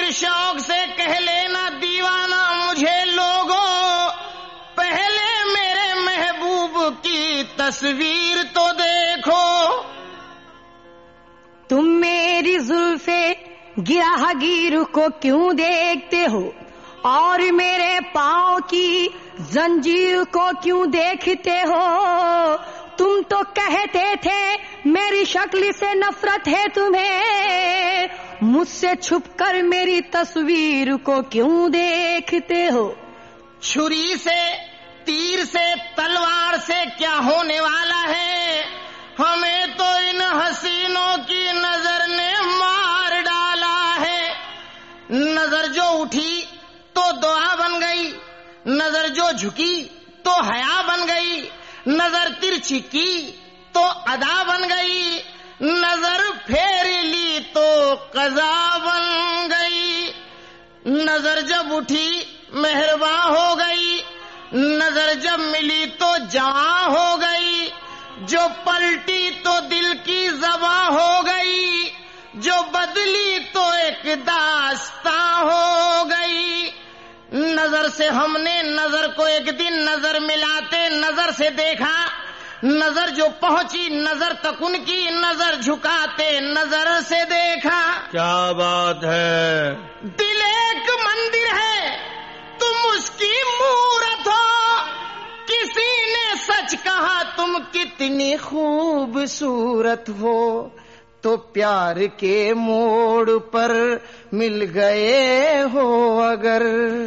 शौक से कह लेना दीवाना मुझे लोगों, पहले मेरे महबूब की तस्वीर तो देखो। तुम मेरी जुल्फे गिराहगीर को क्यों देखते हो और मेरे पाँव की जंजीर को क्यों देखते हो? तुम तो कहते थे मेरी शक्ल से नफरत है तुम्हें, मुझसे छुपकर मेरी तस्वीर को क्यों देखते हो? छुरी से, तीर से, तलवार से क्या होने वाला है? हमें तो इन हसीनों की नजर ने मार डाला है। नजर जो उठी तो दुआ बन गई, नजर जो झुकी तो हया बन गई, नजर तिरछी की तो अदा बन गई, नजर फेर ली तो कज़ा बन गई। नजर जब उठी मेहरबा हो गई, नजर जब मिली तो जवां हो गई, जो पलटी तो दिल की ज़बां हो गई, जो बदली तो एक दास्तां हो गई। नजर से हमने नजर को एक दिन नजर मिलाते नजर से देखा, नजर जो पहुंची नजर तक उनकी, नजर झुकाते नजर से देखा। क्या बात है! दिल एक मंदिर है, तुम उसकी मूरत हो, किसी ने सच कहा तुम कितनी खूबसूरत हो। तो प्यार के मोड़ पर मिल गए हो अगर,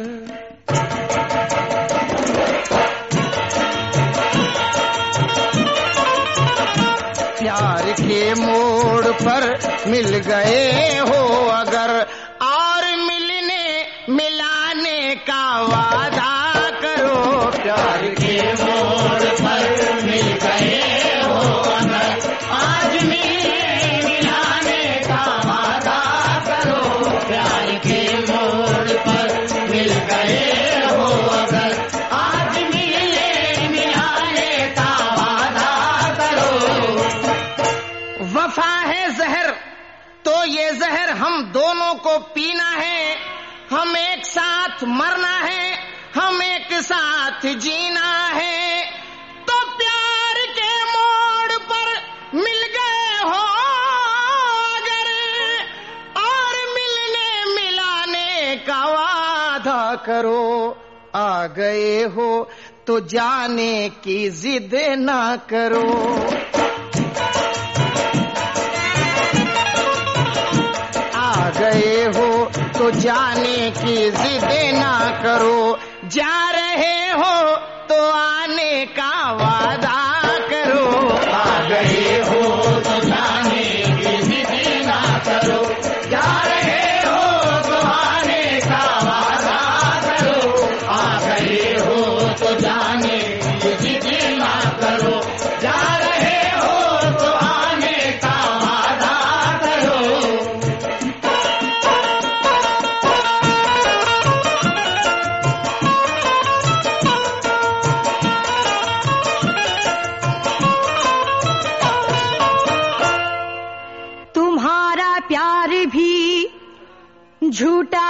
प्यार के मोड़ पर मिल गए हो अगर, और मिलने मिलाने का वादा करो। प्यार के मोड़ पर मिल गए हो अगर, आज मिलने मिलाने का वादा करो। प्यार के मोड़ पर मिल गए हो अगर, आज मिलने मिलाने का वादा करो। वफा है जहर तो ये जहर हम दोनों को पीना है, हम एक साथ मरना है, हम एक साथ जीना है। तो प्यार के मोड़ पर मिल गए हो अगर, और मिलने मिलाने का वादा करो। आ गए हो तो जाने की जिद ना करो। आ गए हो तो जाने की जिद ना करो, जा रहे हो तो आने का वादा करो। आ गए हो तो जाने की जिद ना करो, जा रहे हो तो आने का वादा करो। आ गए हो तो जाने की जिद ना करो, जा रहे हो तो आने का वादा करो। प्यार भी झूठा,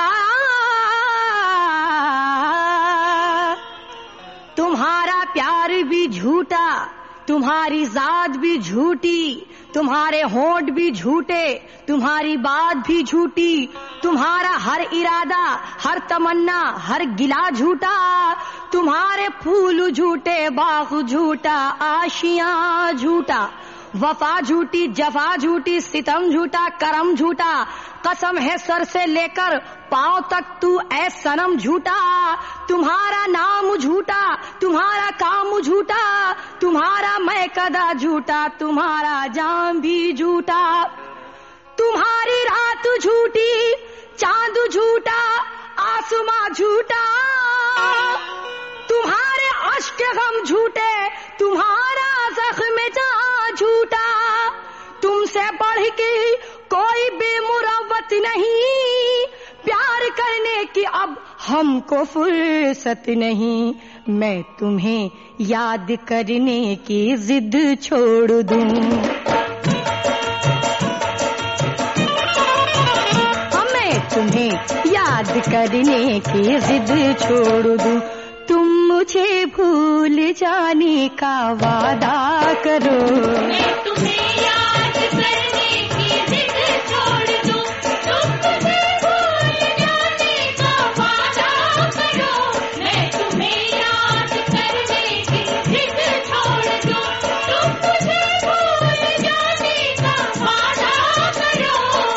तुम्हारा प्यार भी झूठा, तुम्हारी जात भी झूठी, तुम्हारे होंठ भी झूठे, तुम्हारी बात भी झूठी, तुम्हारा हर इरादा, हर तमन्ना, हर गिला झूठा, तुम्हारे फूल झूठे, बाग झूठा, आशियां झूठा, वफा झूठी, जफा झूठी, सितम झूठा, करम झूठा, कसम है सर से लेकर पांव तक तू ऐ सनम झूठा। तुम्हारा नाम झूठा, तुम्हारा काम झूठा, तुम्हारा मैं कदा झूठा, तुम्हारा जाम भी झूठा। तुम्हारी रात झूठी, चांद झूठा, आसमां झूठा, तुम्हारे अश्क गम झूठे, तुम्हारा जख्म झूठा। तुमसे बढ़ के कोई बेमुरव्वत नहीं, प्यार करने की अब हमको फुर्सत नहीं। मैं तुम्हें याद करने की जिद छोड़ दूं, मैं तुम्हें याद करने की जिद छोड़ दूं। तुम मुझे भूल जाने का वादा करो। मैं तुम्हें याद करने की जिद छोड़ दूं। तुम मुझे भूल जाने का वादा करो। मैं तुम्हें याद करने की जिद छोड़ दूं। तुम मुझे भूल जाने का वादा करो।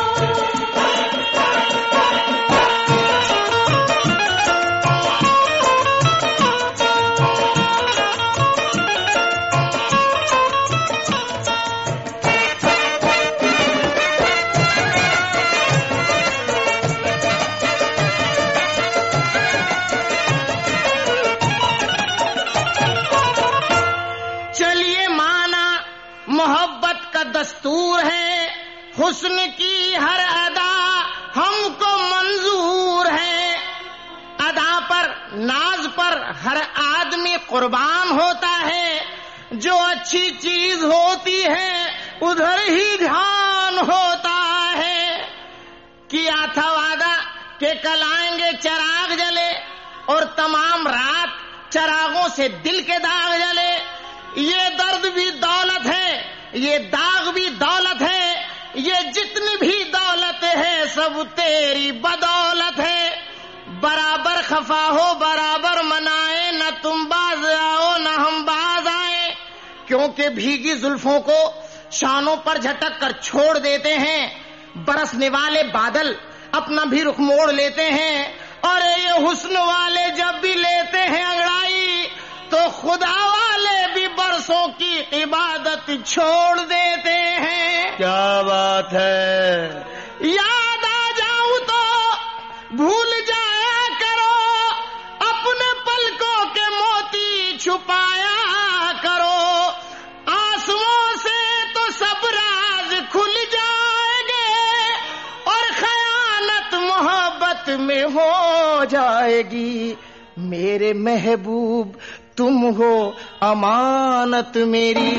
चलिए माना मोहब्बत का दस्तूर है, हुस्न की हर अदा हमको मंजूर है। अदा पर नाज पर हर आदमी कुर्बान होता है, जो अच्छी चीज होती है उधर ही ध्यान होता है। किया था वादा के कल आएंगे चिराग जले, और तमाम रात चिरागों से दिल के दाग जले। ये दर्द भी दौलत है, ये दाग भी दौलत है, ये जितनी भी दौलत है सब तेरी बदौलत है। बराबर खफा हो बराबर मनाए, न तुम बाज आओ न हम बाज आए। क्योंकि भीगी जुल्फों को शानों पर झटक कर छोड़ देते हैं, बरसने वाले बादल अपना भी रुख मोड़ लेते हैं। और ये हुस्न वाले जब भी लेते हैं अंगड़ाई, तो खुदा वाले भी बरसों की इबादत छोड़ देते हैं। क्या बात है। याद आ जाऊं तो भूल जाया करो, अपने पलकों के मोती छुपाया करो। आंसुओं से तो सब राज खुल जाएंगे, और खयानत मोहब्बत में हो जाएगी। मेरे महबूब तुम हो अमानत मेरी।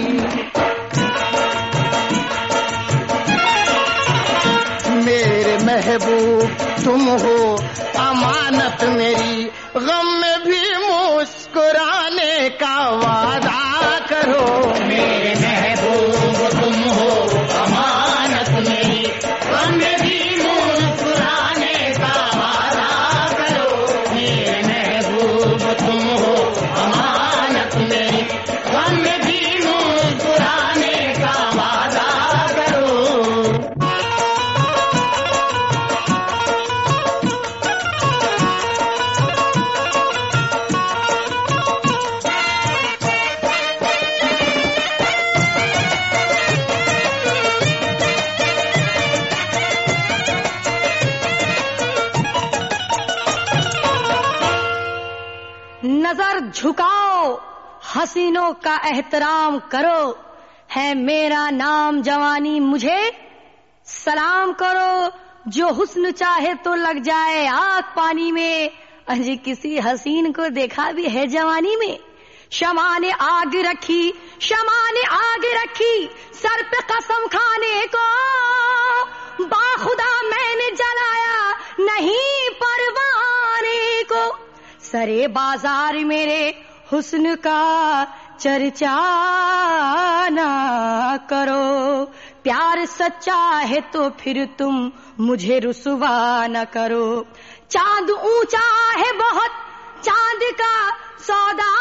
मेरे महबूब तुम हो अमानत मेरी। गम में भी मुस्कुराने का वादा करो। मेरे महबूब तुम हो अमानत मेरी। गम में भी मुस्कुराने का वादा करो। मेरे महबूब तुम हो अमानत मेरी। गम में भी मुस्कुराने का वादा करो। नजर झुकाओ, हसीनों का एहतराम करो। है मेरा नाम जवानी, मुझे सलाम करो। जो हुस्न चाहे तो लग जाए आग पानी में। अजी किसी हसीन को देखा भी है जवानी में। शमा ने आग रखी, शमा ने आग रखी सर पे कसम खाने को। बाखुदा मैंने जलाया नहीं परवाने को। सरे बाजार मेरे हुस्न का चर्चा ना करो। प्यार सच्चा है तो फिर तुम मुझे रुसवा न करो। चांद ऊंचा है बहुत, चांद का सौदा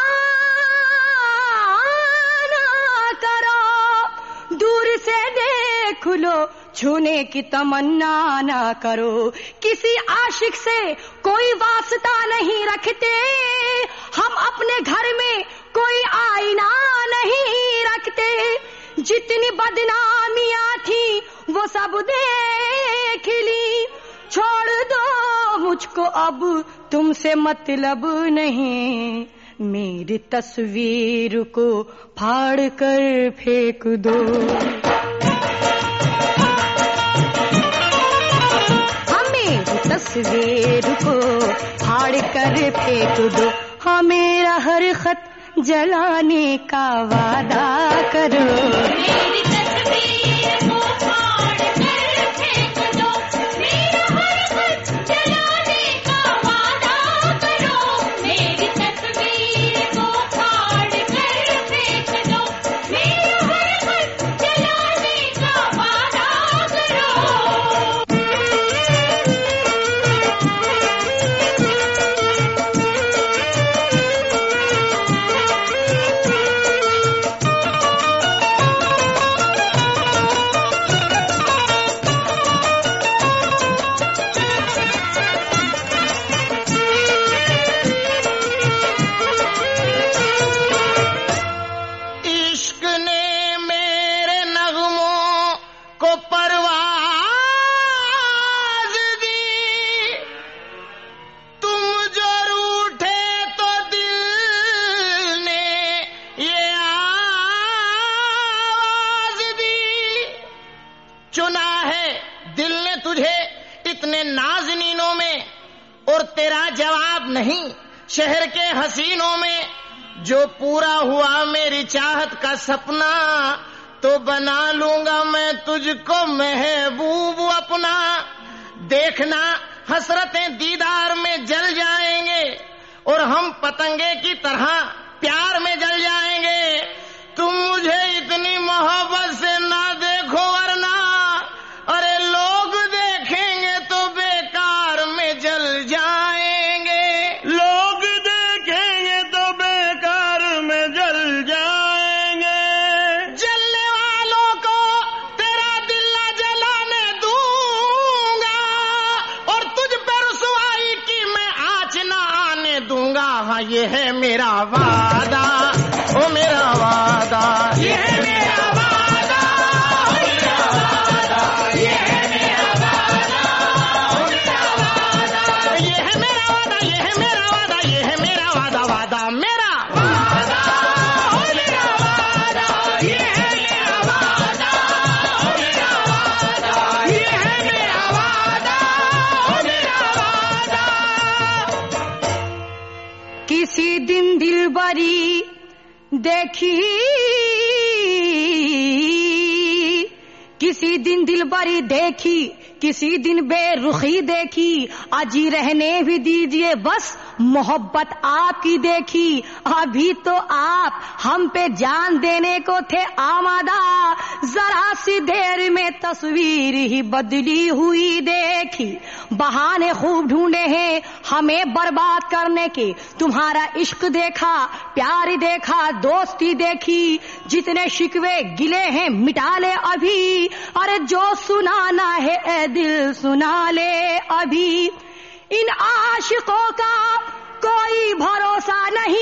ना करो। दूर से देख लो, छूने की तमन्ना ना करो। किसी आशिक से कोई वास्ता नहीं रखते, हम अपने घर में कोई आईना नहीं रखते। जितनी बदनामियां थी वो सब देख ली। छोड़ दो मुझको अब तुमसे मतलब नहीं। मेरी तस्वीर को फाड़ कर फेंक दो। तस्वीर को फाड़ कर फेंक दो। हाँ मेरा हर खत जलाने का वादा करो। मेरी तस्वीर को फाड़ कर फेंक दो। मेरा हर खत है दिल ने तुझे इतने नाज़नीनों में, और तेरा जवाब नहीं शहर के हसीनों में। जो पूरा हुआ मेरी चाहत का सपना, तो बना लूंगा मैं तुझको महबूब अपना। देखना हसरतें दीदार में जल जाएंगे, और हम पतंगे की तरह प्यार में जल जाएंगे। तुम मुझे इतनी मोहब्बत से ना देखो वरना, अरे लोग देखेंगे तो बेकार में जल जाएंगे। लोग देखेंगे तो बेकार में जल जाएंगे। जलने वालों को तेरा दिल ना जलाने दूंगा, और तुझ पे रुसवाई की मैं आँच ना आने दूंगा। हाँ ये है मेरा वादा, ओ मेरा वादा, ये है मेरा वादा, ओ मेरा वादा, ये है मेरा वादा, ओ मेरा वादा, ये है मेरा वादा, ये है मेरा वादा, ये है मेरा वादा, वादा मेरा वादा, ओ मेरा वादा, ये है मेरा वादा, ओ मेरा वादा, ये है मेरा वादा, ओ मेरा वादा। किसी दिन दिलबरी देखी, किसी दिन दिलबरी देखी, किसी दिन बेरुखी देखी। अजी रहने भी दीजिए बस मोहब्बत आपकी देखी। अभी तो आप हम पे जान देने को थे आमादा, जरा सी देर में तस्वीर ही बदली हुई देखी। बहाने खूब ढूंढे हैं हमें बर्बाद करने के, तुम्हारा इश्क देखा, प्यार देखा, दोस्ती देखी। जितने शिकवे गिले हैं मिटा ले अभी, अरे जो सुनाना है ए दिल सुना ले अभी। इन आशिकों का कोई भरोसा नहीं,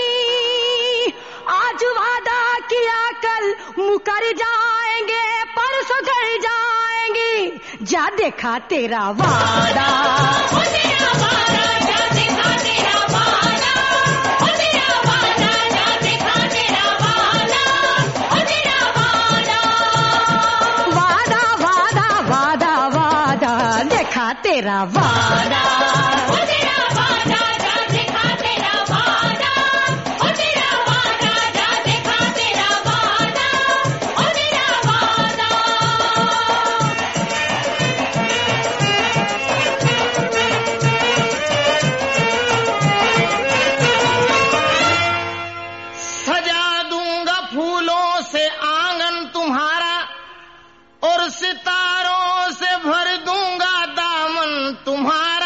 आज वादा किया कल मुकर जाएंगे, परसों घर जाएंगे। जा देखा तेरा वादा, ओ तेरा वादा, जा देखा तेरा वादा, ओ तेरा वादा, जा देखा तेरा वादा, ओ तेरा वादा, वादा वादा वादा वादा, देखा तेरा वादा। ओ तेरा वादा, जा देखा तेरा वादा, ओ तेरा वादा, जा देखा तेरा वादा, ओ तेरा वादा। सजा दूंगा फूलों से आंगन तुम्हारा, और सितारों से भर दूंगा दामन तुम्हारा।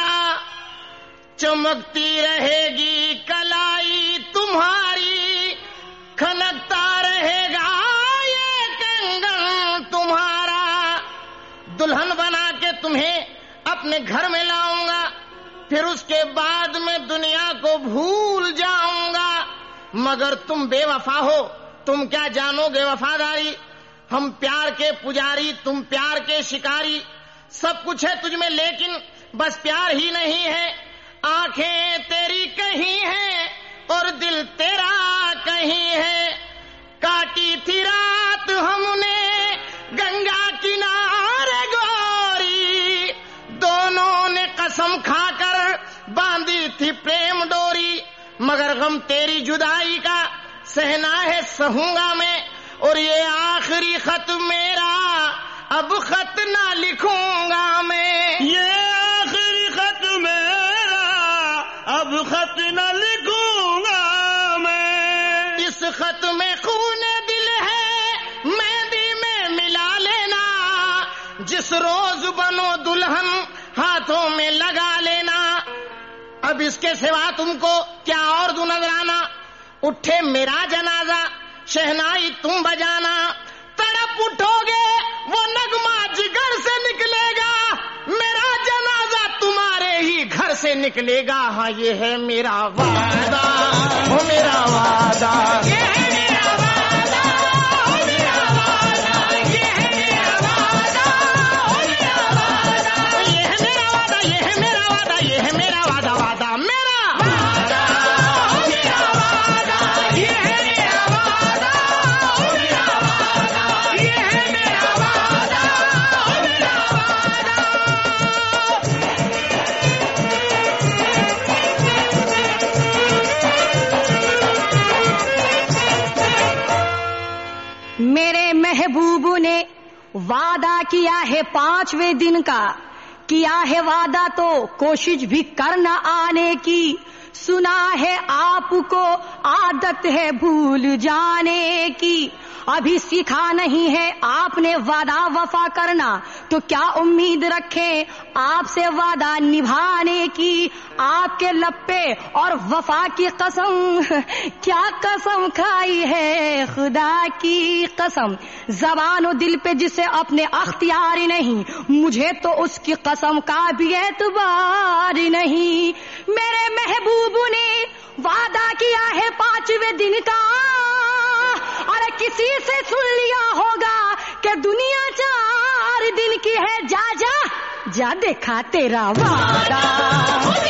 चमकती रहेगी कलाई तुम्हारी, खनकता रहेगा ये कंगन तुम्हारा। दुल्हन बना के तुम्हें अपने घर में लाऊंगा, फिर उसके बाद में दुनिया को भूल जाऊंगा। मगर तुम बेवफा हो, तुम क्या जानोगे वफादारी। हम प्यार के पुजारी, तुम प्यार के शिकारी। सब कुछ है तुझ में लेकिन बस प्यार ही नहीं है। आंखें तेरी कहीं हैं और दिल तेरा कहीं है। काटी थी रात हमने गंगा किनारे गोरी, दोनों ने कसम खाकर बांधी थी प्रेम डोरी। मगर गम तेरी जुदाई का सहना है सहूंगा मैं, और ये आखिरी खत मेरा अब खत ना लिखूंगा मैं। ये आखिरी खत मेरा अब खत न लिखूंगा मैं। इस खत में खूने दिल है मेहंदी में मिला लेना, जिस रोज बनो दुल्हन हाथों में लगा लेना। अब इसके सिवा तुमको क्या और दूं नजराना। उठे मेरा जनाजा शहनाई तुम बजाना, तड़प उठोगे वो नगमा जिगर से निकलेगा। मेरा जनाजा तुम्हारे ही घर से निकलेगा। हाँ ये है मेरा वादा, वो मेरा वादा, ये है मेरा वादा, ओ मेरा वादा, ये है मेरा वादा, ओ मेरा वादा, ये है मेरा वादा, ये है मेरा वादा, ये है मेरा वादा, वादा मेरा वादा, ओ मेरा वादा, ये है मेरा वादा, ओ मेरा वादा, ये है मेरा वादा, ओ मेरा वादा किया है 5वें दिन का, किया है वादा तो कोशिश भी करना आने की। सुना है आपको आदत है भूल जाने की, अभी सीखा नहीं है आपने वादा वफा करना, तो क्या उम्मीद रखें आपसे वादा निभाने की। आपके लप्पे और वफा की कसम, क्या कसम खाई है खुदा की कसम। ज़बान और दिल पे जिसे अपने अख्तियार नहीं, मुझे तो उसकी कसम का भी एतबार नहीं। मेरे महबूब ने वादा किया है 5वें दिन का, अरे किसी से सुन लिया होगा कि दुनिया 4 दिन की है। जा जा जा देखा तेरा वादा।